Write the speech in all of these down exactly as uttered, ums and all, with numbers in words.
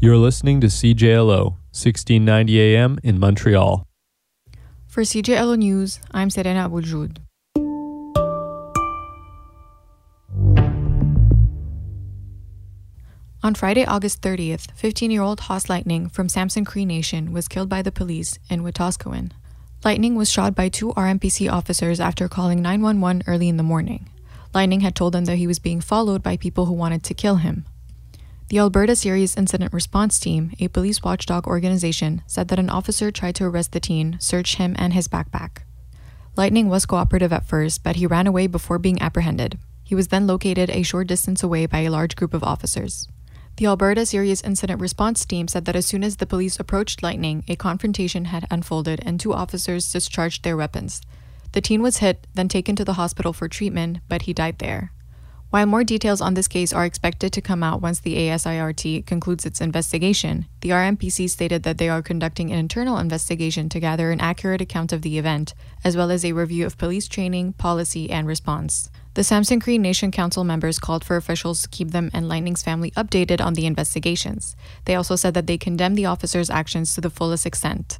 You're listening to C J L O, sixteen ninety A M in Montreal. For C J L O News, I'm Serena Abouljud. On Friday, August thirtieth, fifteen-year-old Haas Lightning from Samson Cree Nation was killed by the police in Wetaskiwin. Lightning was shot by two R M P C officers after calling nine one one early in the morning. Lightning had told them that he was being followed by people who wanted to kill him. The Alberta Serious Incident Response Team, a police watchdog organization, said that an officer tried to arrest the teen, search him and his backpack. Lightning was cooperative at first, but he ran away before being apprehended. He was then located a short distance away by a large group of officers. The Alberta Serious Incident Response Team said that as soon as the police approached Lightning, a confrontation had unfolded and two officers discharged their weapons. The teen was hit, then taken to the hospital for treatment, but he died there. While more details on this case are expected to come out once the A S I R T concludes its investigation, the R M P C stated that they are conducting an internal investigation to gather an accurate account of the event, as well as a review of police training, policy, and response. The Samson Cree Nation Council members called for officials to keep them and Lightning's family updated on the investigations. They also said that they condemned the officers' actions to the fullest extent.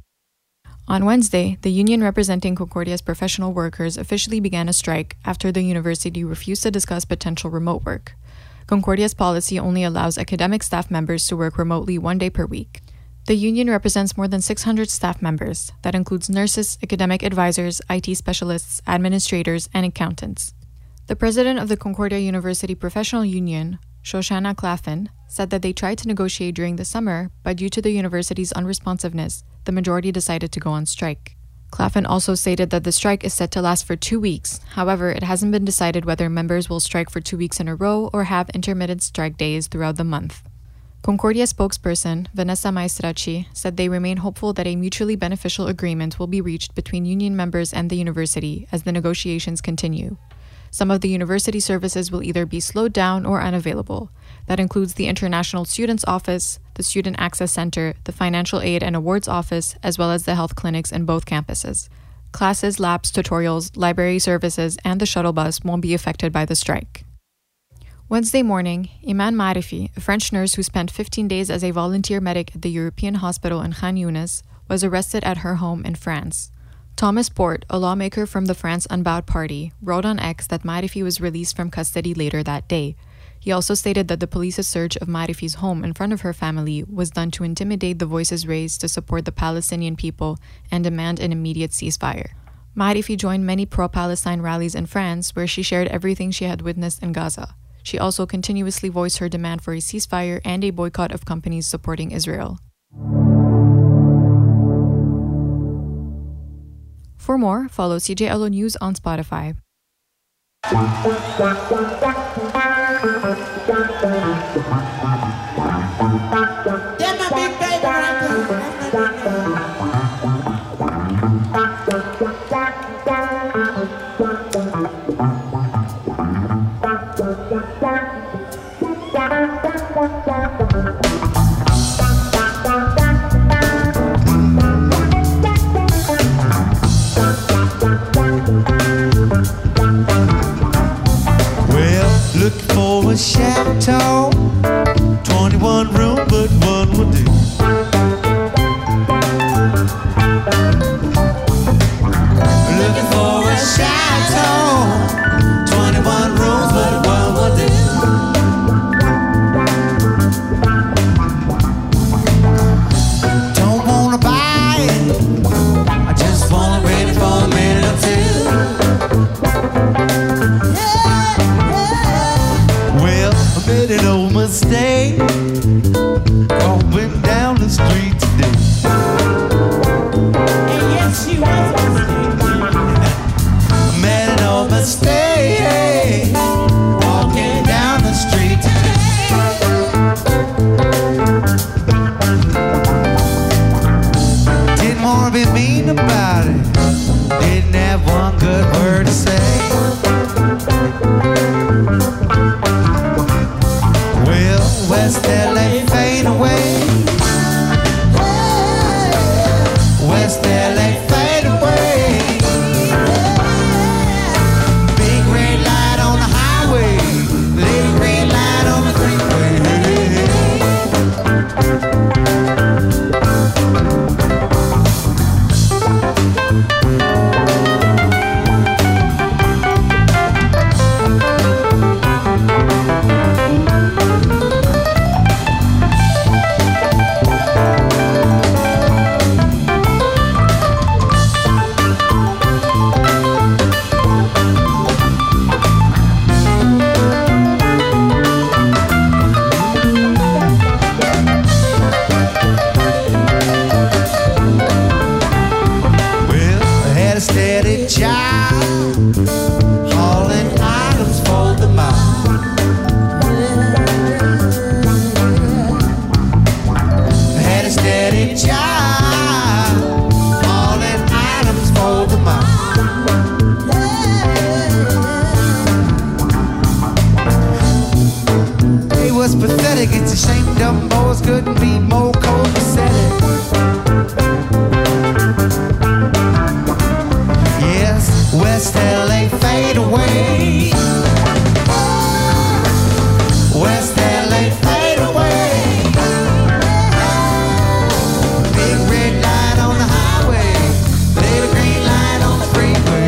On Wednesday, the union representing Concordia's professional workers officially began a strike after the university refused to discuss potential remote work. Concordia's policy only allows academic staff members to work remotely one day per week. The union represents more than six hundred staff members. That includes nurses, academic advisors, I T specialists, administrators, and accountants. The president of the Concordia University Professional Union, Shoshana Claflin, said that they tried to negotiate during the summer, but due to the university's unresponsiveness, the majority decided to go on strike. Claflin also stated that the strike is set to last for two weeks. However, it hasn't been decided whether members will strike for two weeks in a row or have intermittent strike days throughout the month. Concordia spokesperson Vanessa Maestracci said they remain hopeful that a mutually beneficial agreement will be reached between union members and the university as the negotiations continue. Some of the university services will either be slowed down or unavailable. That includes the International Students Office, the Student Access Center, the Financial Aid and Awards Office, as well as the health clinics in both campuses. Classes, labs, tutorials, library services, and the shuttle bus won't be affected by the strike. Wednesday morning, Iman Marifi, a French nurse who spent fifteen days as a volunteer medic at the European Hospital in Khan Younis, was arrested at her home in France. Thomas Porte, a lawmaker from the France Unbowed Party, wrote on X that Marifi was released from custody later that day. He also stated that the police's search of Marifi's home in front of her family was done to intimidate the voices raised to support the Palestinian people and demand an immediate ceasefire. Marifi joined many pro-Palestine rallies in France where she shared everything she had witnessed in Gaza. She also continuously voiced her demand for a ceasefire and a boycott of companies supporting Israel. For more, follow C J L O News on Spotify. Looking for a chateau, twenty-one room, but one will do. Looking for a chateau, twenty-one rooms, but one will do. Don't wanna buy it, I just wanna rent it for a minute or two. Made an old mistake going down the street today. And yes, she was a mistake. Made an old mistake walking down the street today. Didn't want to be mean about it. Didn't have one good word to say. West L A fade away. was pathetic. It's a shame dumb boys couldn't be more copacetic. Yes, West L A fade away. West L A fade away. Big red light on the highway, little green light on the freeway.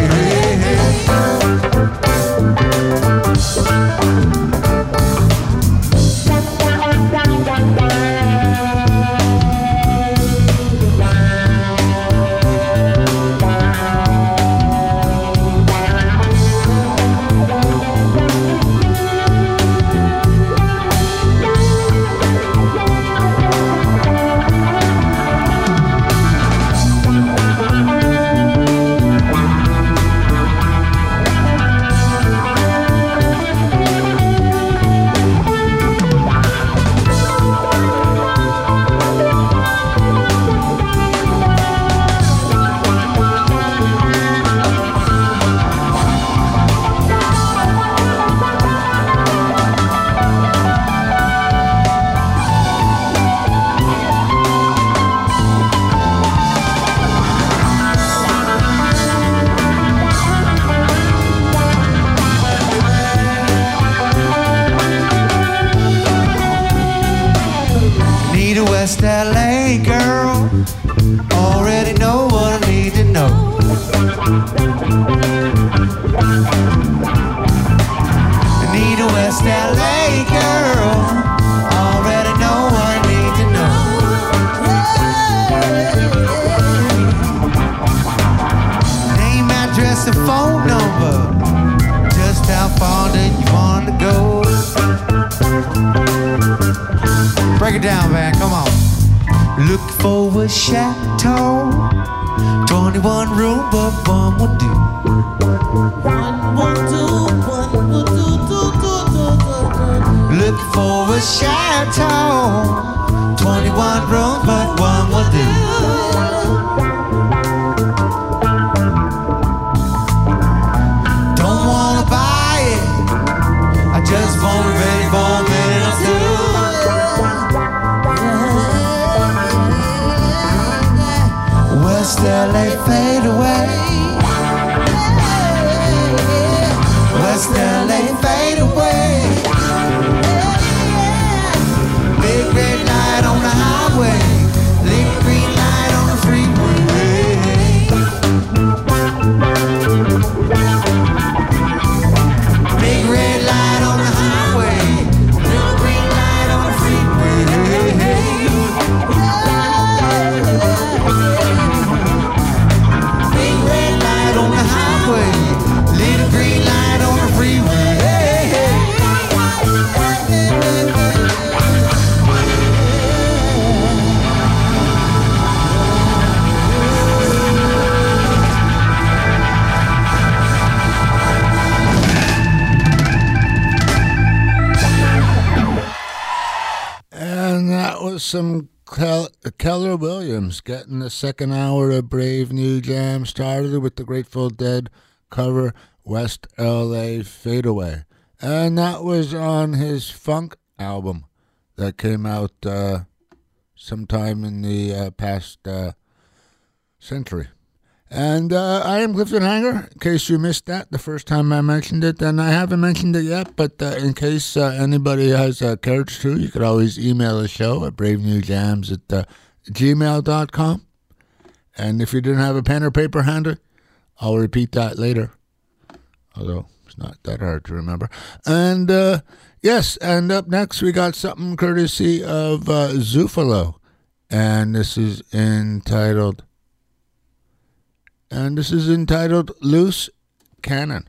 West L A girl, already know what I need to know. I need a West L A girl, already know what I need to know. Name, address, and phone number. Just how far did you want to go? Break it down, man, come on. Looking for a chateau, twenty-one room, but one will do. One will do, one will do, do, do, do, do. Looking for a chateau, twenty-one rooms, but one will do. Don't wanna buy it, I just want it ready for a minute or two. West L A fade away. West L A fade away. Big red light on the highway, little green light on the freeway. Big red light on the highway, little green light on the freeway. On the highway, little green light on the freeway. Hey, hey. And that was some Kel- Keller Williams getting the second hour of Brave New Jam started with the Grateful Dead cover West L A Fade Away. And that was on his funk album that came out uh, sometime in the uh, past uh, century. And uh, I am Clifton Hanger, in case you missed that the first time I mentioned it. And I haven't mentioned it yet, but uh, in case uh, anybody has a courage to, you could always email the show at bravenewjams at uh, gmail dot com. And if you didn't have a pen or paper handy, I'll repeat that later. Although it's not that hard to remember. And uh, yes, and up next we got something courtesy of uh, Zufalo. And this is entitled... And this is entitled Loose Cannon.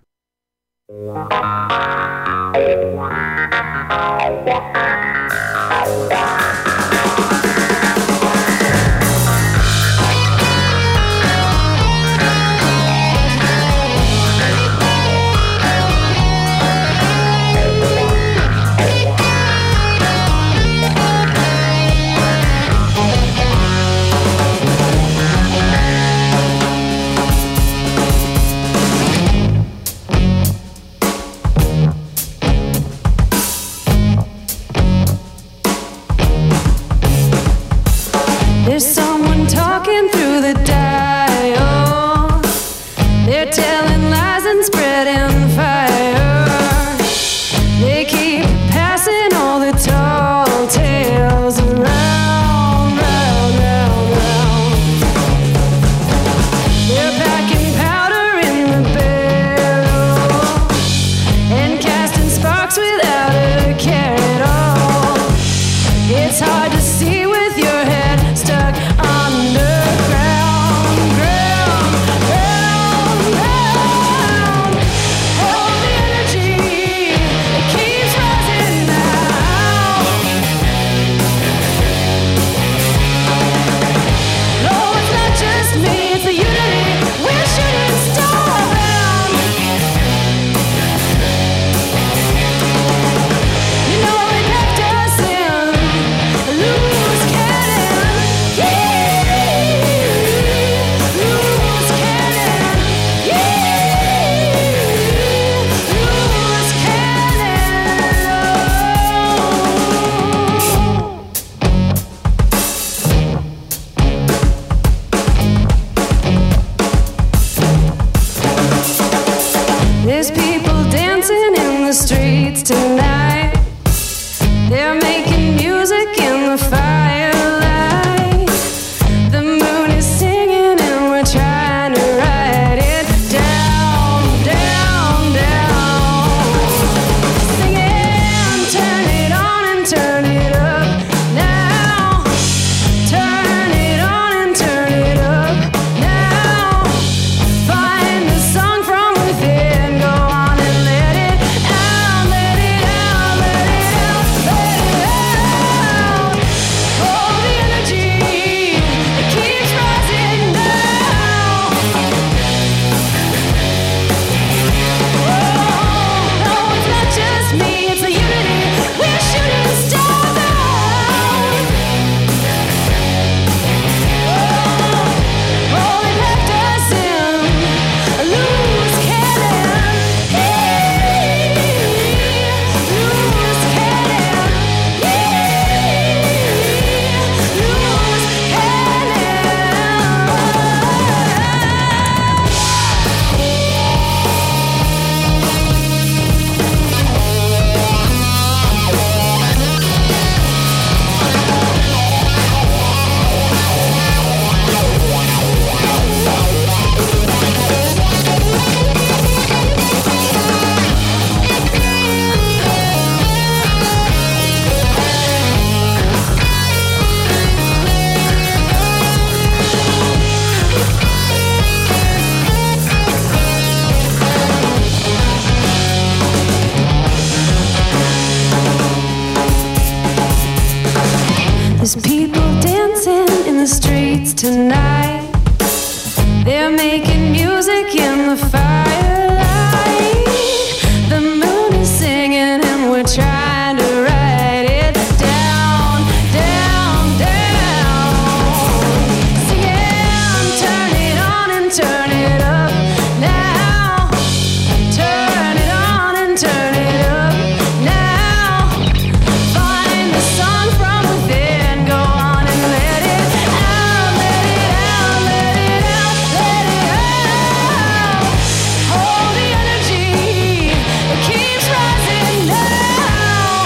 streets tonight. They're making music in the firelight. The moon is singing and we're trying to write it down, down, down. Singing, turn it on and turn it up now. Turn it on and turn it up now. Find the sun from within, go on and let it out, let it out, let it out, let it out. Hold the energy, it keeps rising now.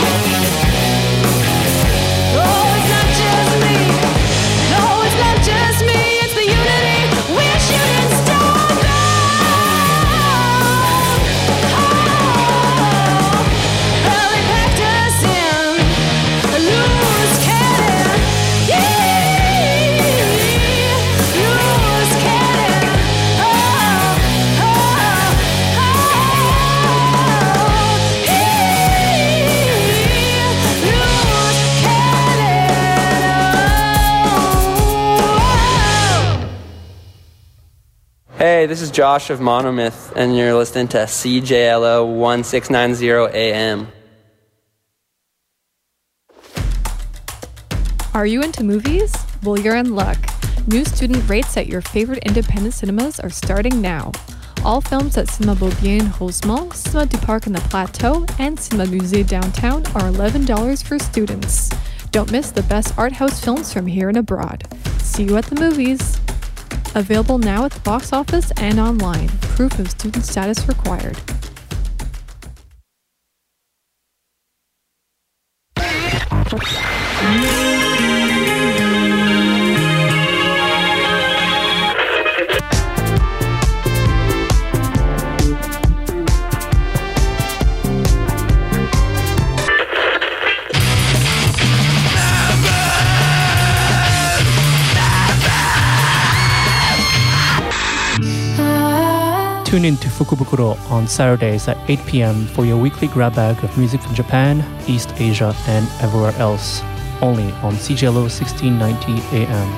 Oh, it's not just me, no, it's not just me, it's the unity we shouldn't stop now. Oh, well, they packed us in a loose cannon, yeah, loose cannon. Oh, oh, oh, loose cannon. Hey, this is Josh of Monomyth, and you're listening to C J L O sixteen ninety A M. Are you into movies? Well, you're in luck. New student rates at your favorite independent cinemas are starting now. All films at Cinéma Beaubien in Rosemont, Cinéma du Parc in the Plateau, and Cinéma Musée downtown are eleven dollars for students. Don't miss the best art house films from here and abroad. See you at the movies. Available now at the box office and online. Proof of student status required. Tune in to Fukubukuro on Saturdays at eight p.m. for your weekly grab bag of music from Japan, East Asia, and everywhere else. Only on C J L O sixteen ninety A M.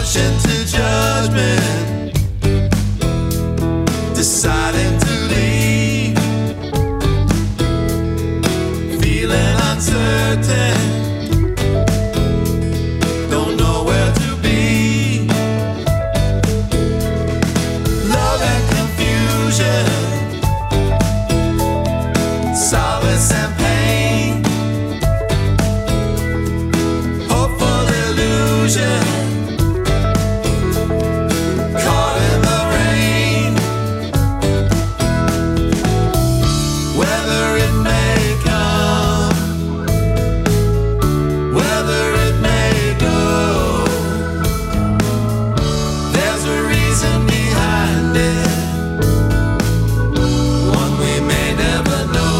rushing to judgment, deciding to leave, feeling uncertain, don't know where to be. Love and confusion, solace and pain, hopeful illusion, caught in the rain. Whether it may come, whether it may go, there's a reason behind it, one we may never know.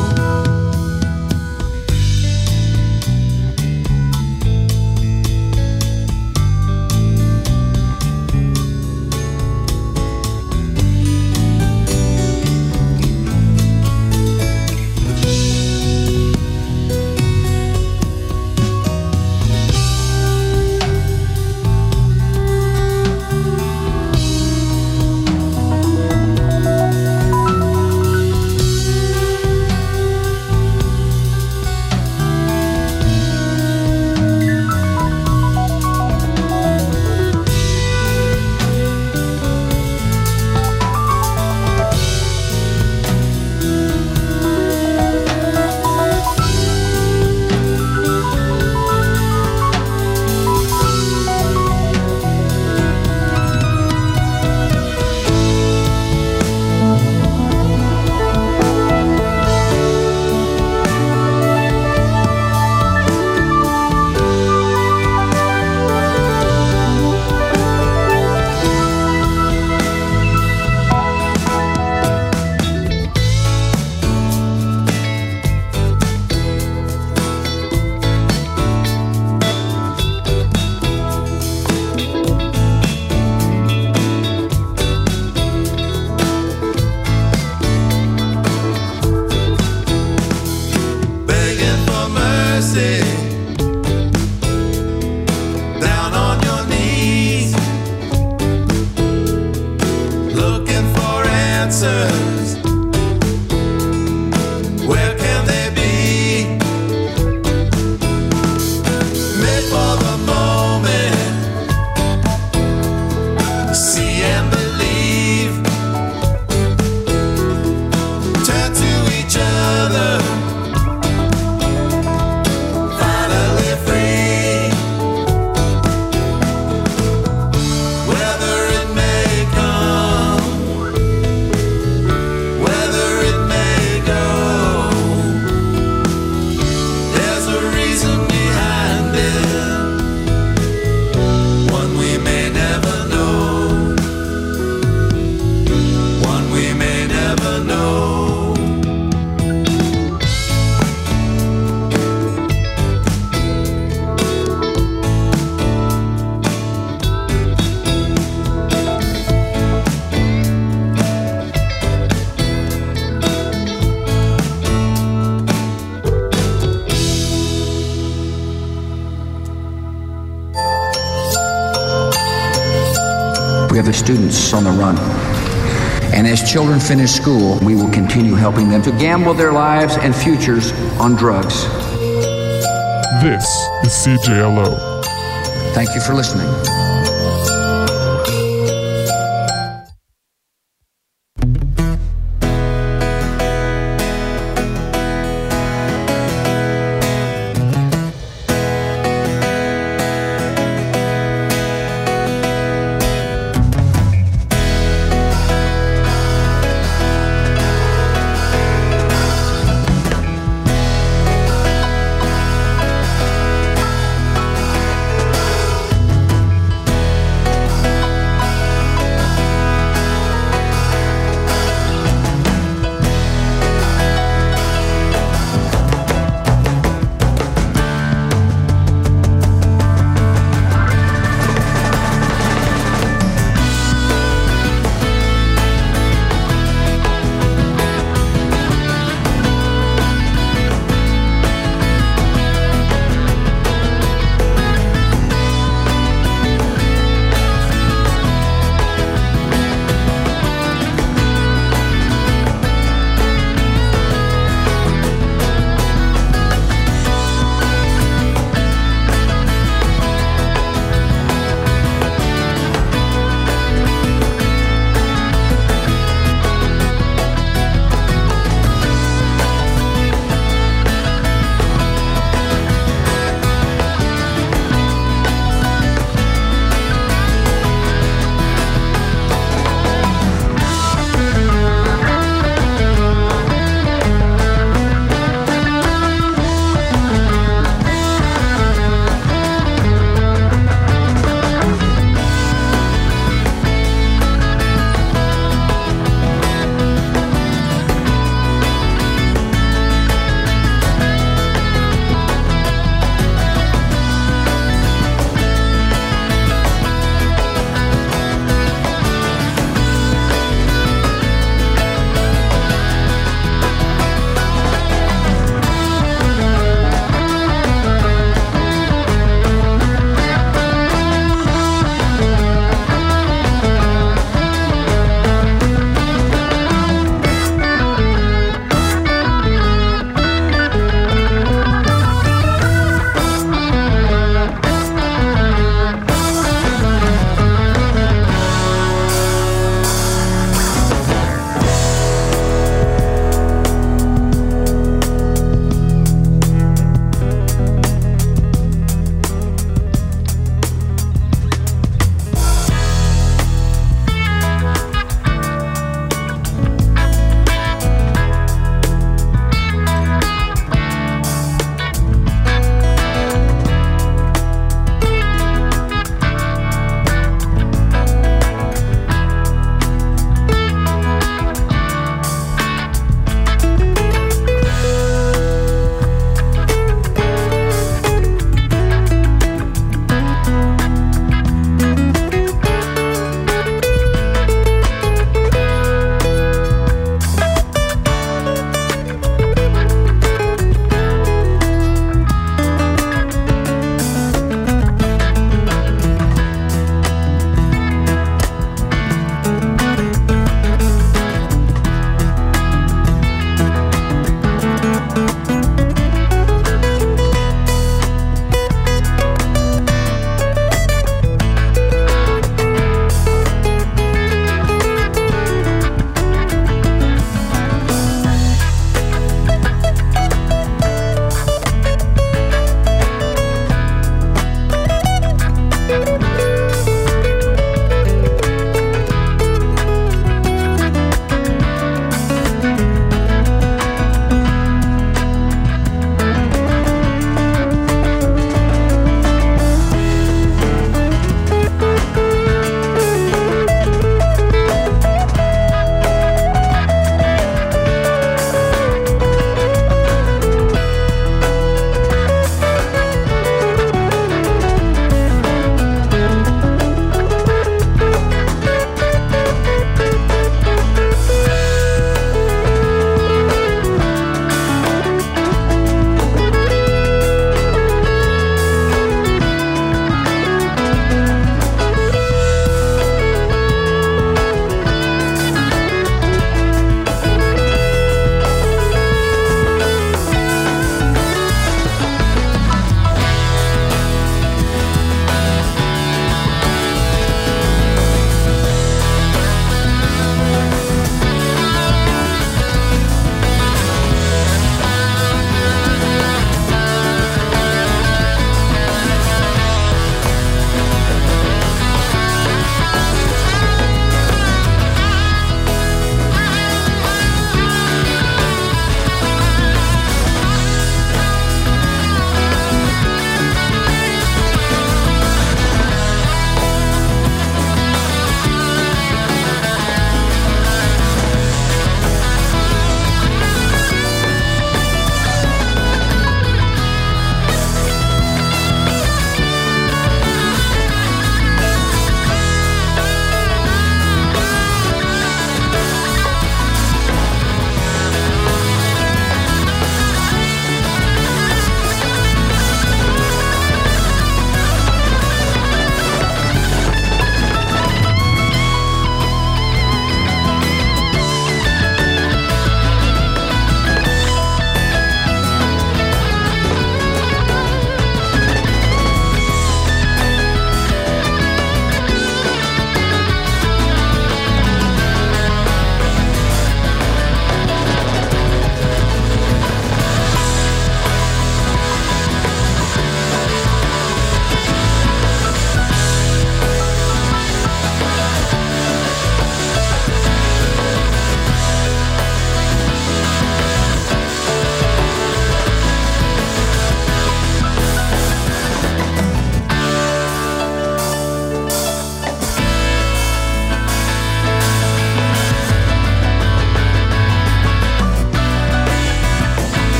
Begging for mercy, down on your knees, looking for answers. Where can they be? Made for the moment, see and believe, turn to each other, finally free. Whether it may come, whether it may go, there's a reason behind it, one we may never know, one we may never know. We have the students on the run. And as children finish school, we will continue helping them to gamble their lives and futures on drugs. This is C J L O. Thank you for listening.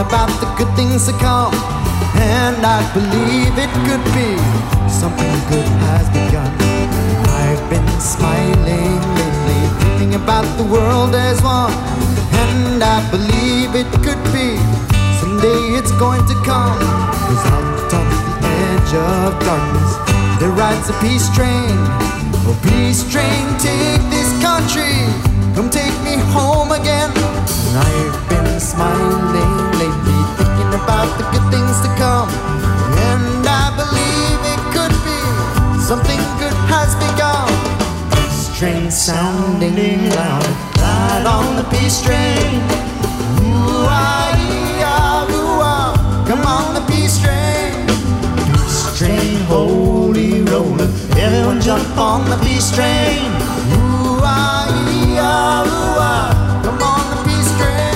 about the good things to come. And I believe it could be something good has begun. I've been smiling lately, thinking about the world as one. And I believe it could be someday it's going to come. 'Cause out on the edge of darkness there rides a peace train. Oh, peace train, take this country, come take me home again. And I've been smiling lately, thinking about the good things to come. And I believe it could be something good has begun. Peace train sounding loud, ride on the peace train. Ooh-ah, ee-ah, ooh-ah, come on the peace train. Peace train, holy roller, everyone jump on the peace train. Ooh-ah, ee-ah, ooh-ah, come on the peace train.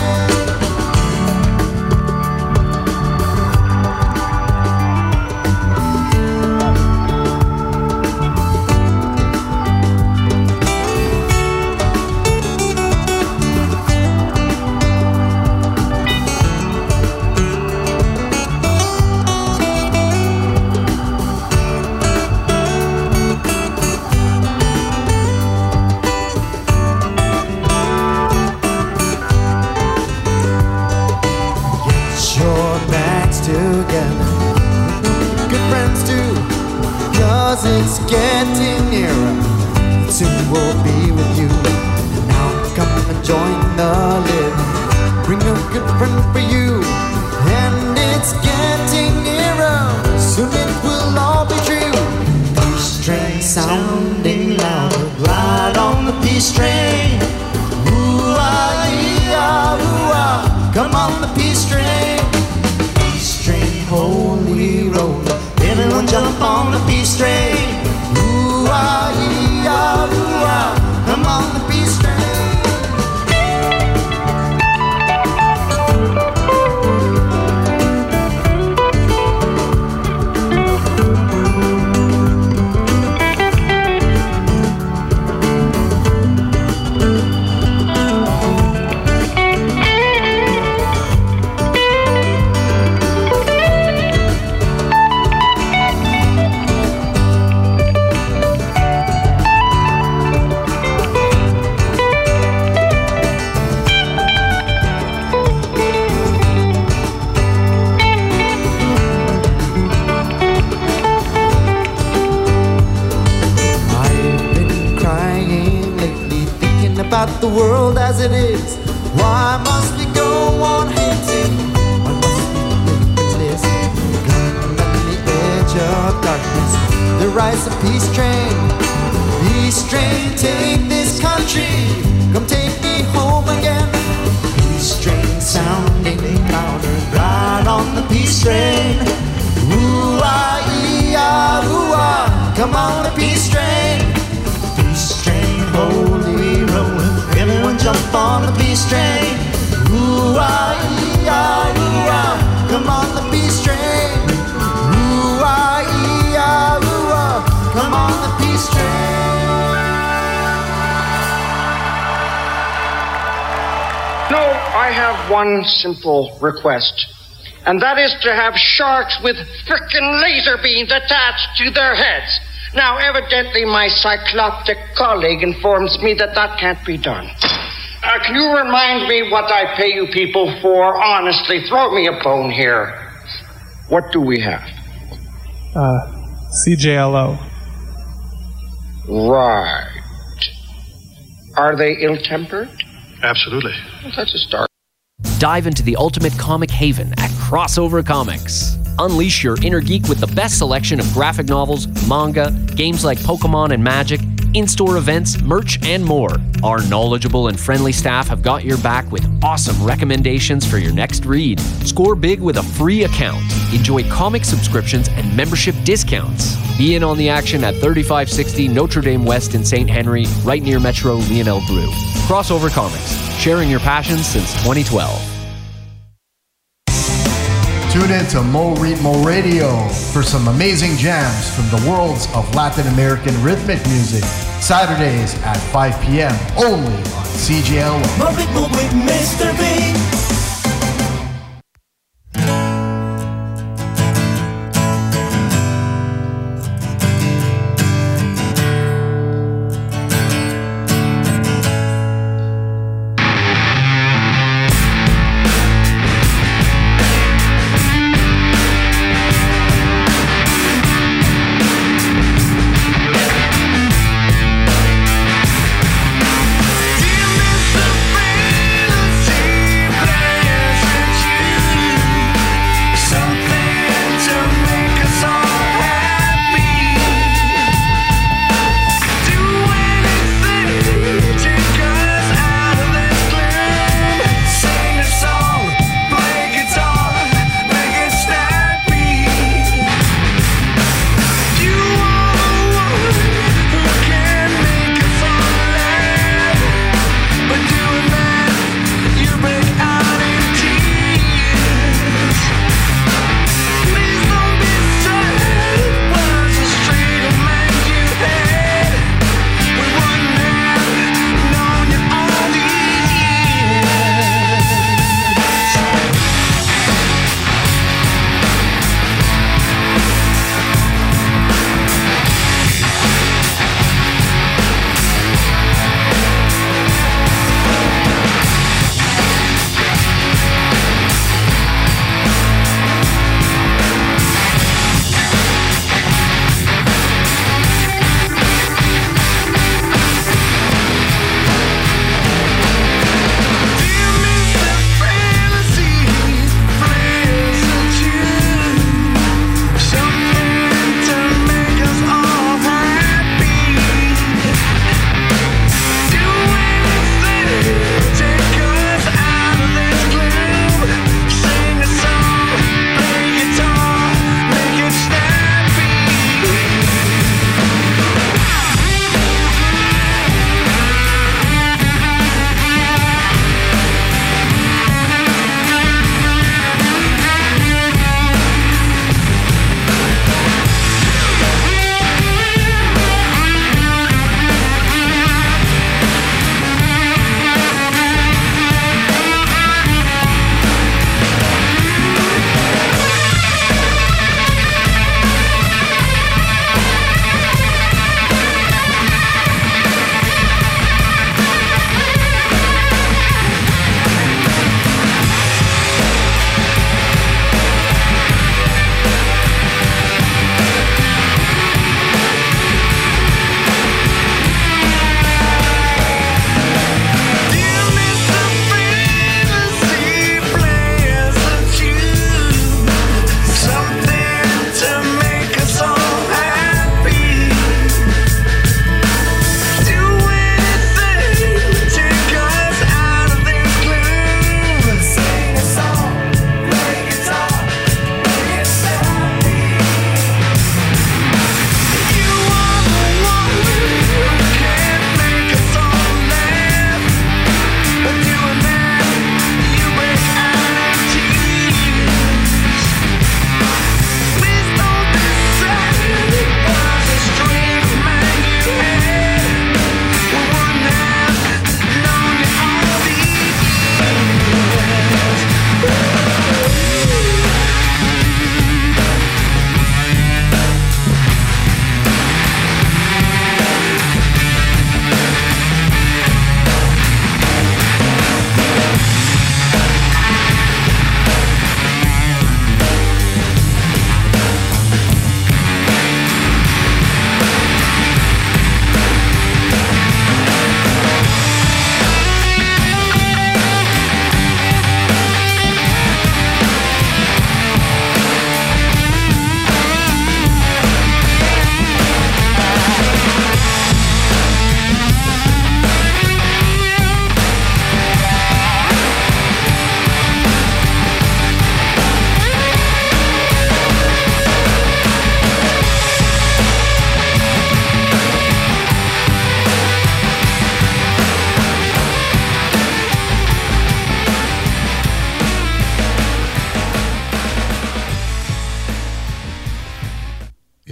It's getting nearer, soon we'll be with you. Now come and join the living, bring a good friend for you. And it's getting nearer, soon it will all be true. Peace train sounding louder, ride on the peace train. Ooh-ah, ee-ah, ooh-ah, come on the peace train. Peace train, holy roller, everyone jump on the peace train. Ooh-ah, ee-ah, ooh-ah, come on the peace train. The world as it is, why must we go on hating? Why must we live in this? Come on the edge of darkness, there rides a peace train. Peace train, take this country, come take me home again. Peace train sounding louder, ride on the peace train. Ooh-ah, ee-ah, ooh-ah, come on the peace train. Peace train, holy roller, everyone jump on the peace train. Ooh-ah, ee-ah, ooh-ah, come on the peace train. Ooh-ah, ee-ah, ooh-ah, come on the peace train. No, I have one simple request, and that is to have sharks with frickin' laser beams attached to their heads. Now, evidently, my cycloptic colleague informs me that that can't be done. Uh, can you remind me what I pay you people for? Honestly, throw me a bone here. What do we have? Uh, C J L O. Right. Are they ill-tempered? Absolutely. Well, that's a start. Dive into the ultimate comic haven at Crossover Comics. Unleash your inner geek with the best selection of graphic novels, manga, games like Pokemon and Magic, in-store events, merch, and more. Our knowledgeable and friendly staff have got your back with awesome recommendations for your next read. Score big with a free account. Enjoy comic subscriptions and membership discounts. Be in on the action at thirty-five sixty Notre Dame West in Saint Henry, right near Metro Lionel Brew. Crossover Comics, sharing your passion since twenty twelve. Tune in to Mo Ritmo Radio for some amazing jams from the worlds of Latin American rhythmic music. Saturdays at five p.m. only on C J L O. Mo Ritmo with Mister B.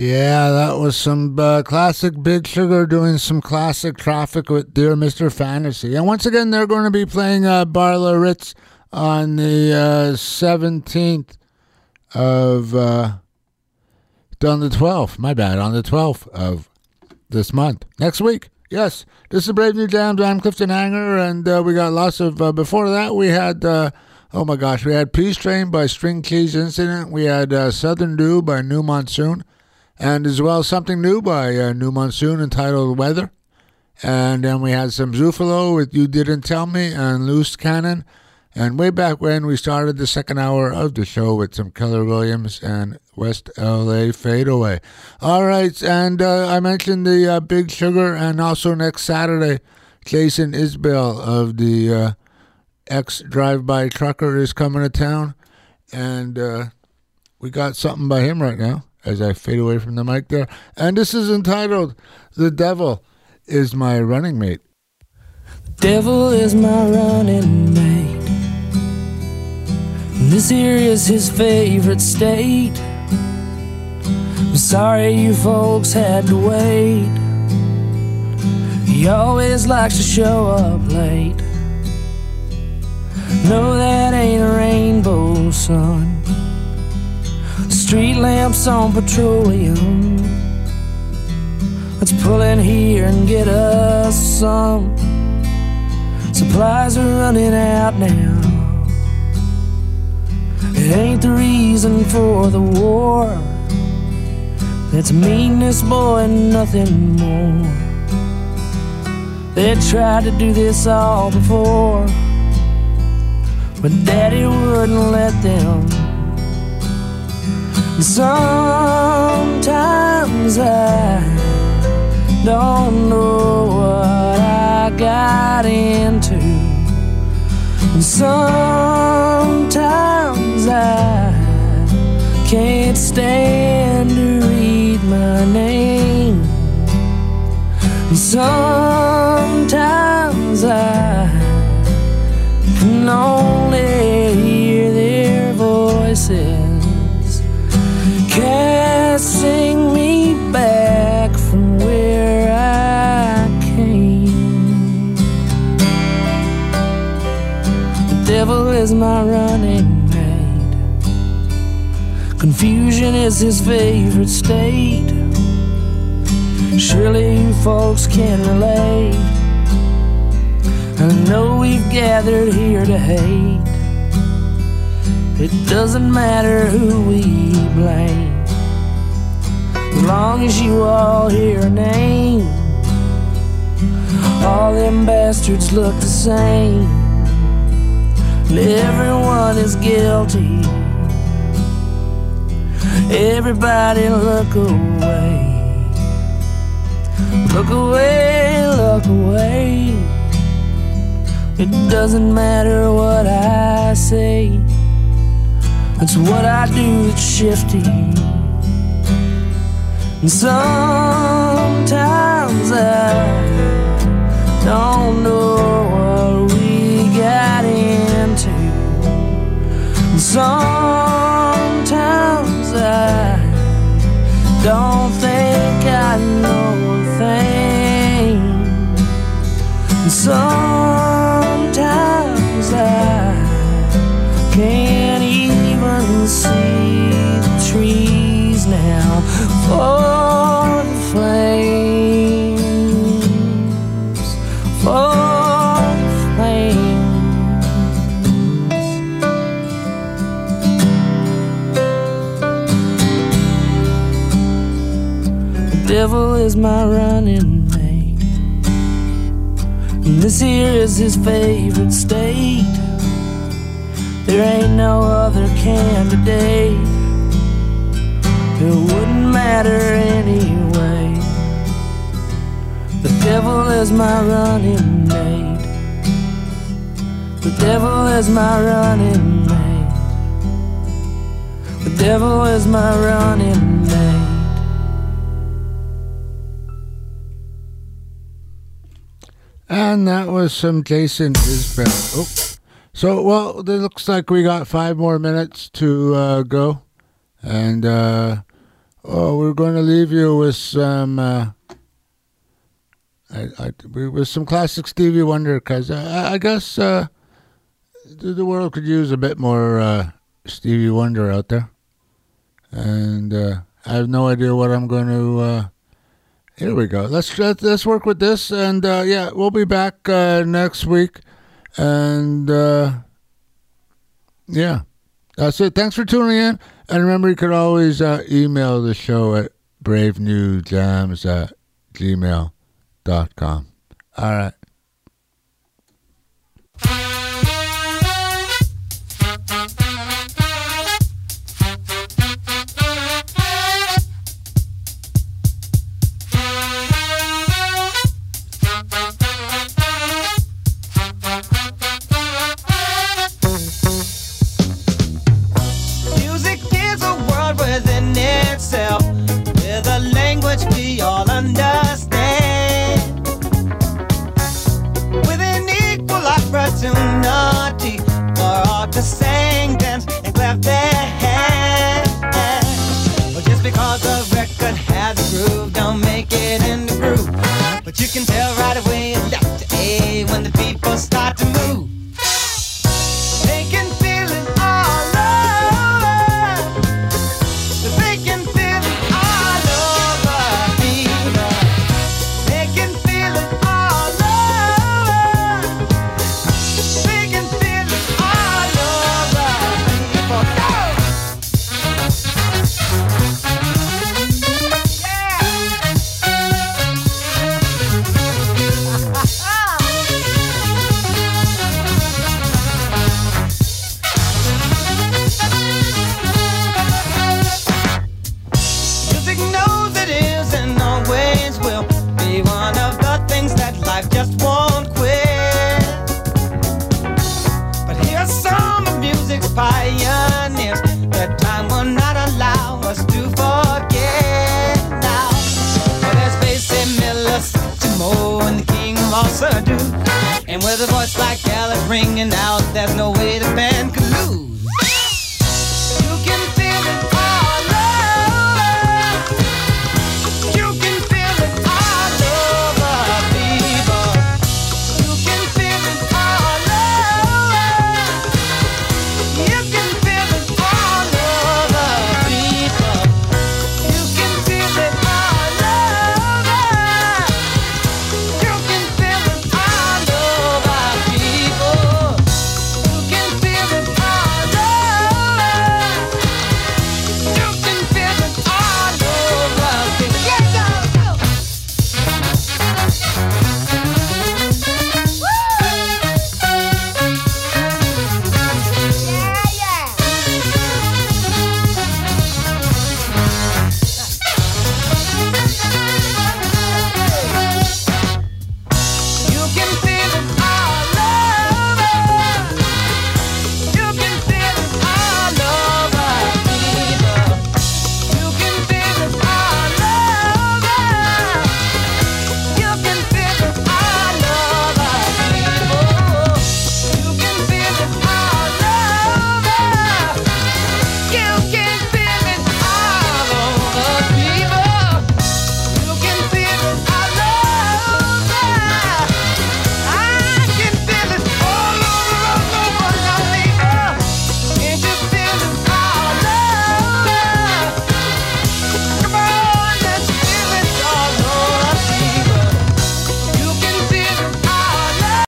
Yeah, that was some uh, classic Big Sugar doing some classic Traffic with Dear Mister Fantasy. And once again, they're going to be playing uh, Barla Ritz on the uh, seventeenth of, uh, on the twelfth, my bad, on the twelfth of this month. Next week, yes. This is Brave New Jams. I'm Clifton Hanger, and uh, we got lots of, uh, before that we had, uh, oh my gosh, we had Peace Train by String Keys Incident. We had uh, Southern Dew by New Monsoon. And as well, something new by uh, New Monsoon entitled Weather. And then we had some Zufalo with You Didn't Tell Me and Loose Cannon. And way back when, we started the second hour of the show with some Keller Williams and West L A Fadeaway. All right, and uh, I mentioned the uh, Big Sugar, and also next Saturday, Jason Isbell of the uh, ex-Drive-By Trucker is coming to town. And uh, we got something by him right now, as I fade away from the mic there. And this is entitled, The Devil is My Running Mate. The devil is my running mate. And this here is his favorite state. I'm sorry you folks had to wait. He always likes to show up late. No, that ain't a rainbow, son. Street lamps on petroleum. Let's pull in here and get us some. Supplies are running out now. It ain't the reason for the war. That's meanness, boy, and nothing more. They tried to do this all before, but Daddy wouldn't let them. Sometimes I don't know what I got into. And sometimes I can't stand to read my name. And sometimes I can only hear their voices casting me back from where I came. The devil is my running mate. Confusion is his favorite state. Surely you folks can relate. I know we've gathered here to hate. It doesn't matter who we blame, as long as you all hear a name. All them bastards look the same, and everyone is guilty. Everybody look away. Look away, look away. It doesn't matter what I say. That's what I do, it's shifty. And sometimes I don't know what we got into. And sometimes I don't think I know a thing. And sometimes I can't even see the trees now for the flames, for the flames. The devil is my running mate, and this here is his favorite state. There ain't no other candidate. It wouldn't matter anyway. The devil is my running mate. The devil is my running mate. The devil is my running mate. And that was some Jason Isbell. Oh. So, well, it looks like we got five more minutes to uh, go. And uh, oh, we're going to leave you with some, uh, I, I, with some classic Stevie Wonder, because I, I guess uh, the, the world could use a bit more uh, Stevie Wonder out there. And uh, I have no idea what I'm going to. Uh, here we go. Let's let's work with this, and uh, yeah, we'll be back uh, next week. And uh, yeah, that's it. Thanks for tuning in. And remember, you could always uh, email the show at brave new jams at gmail dot com. All right. With a language we all understand, with an equal opportunity for all to sing, dance, and clap their hands. But just because the record has a groove, don't make it in the groove. But you can tell right away left to A when the people start to move. They can feel it all over. They can feel it all over me. They can feel it all over. They can feel it all over me. For go! Music knows it is and always will be one of the things that life just won't quit. But here's some of music's pioneers that time will not allow us to forget now. Well, there's Basie Miller, Satchmo, and the King of all Surdu. And with a voice like Alice ringing out, there's no way to bend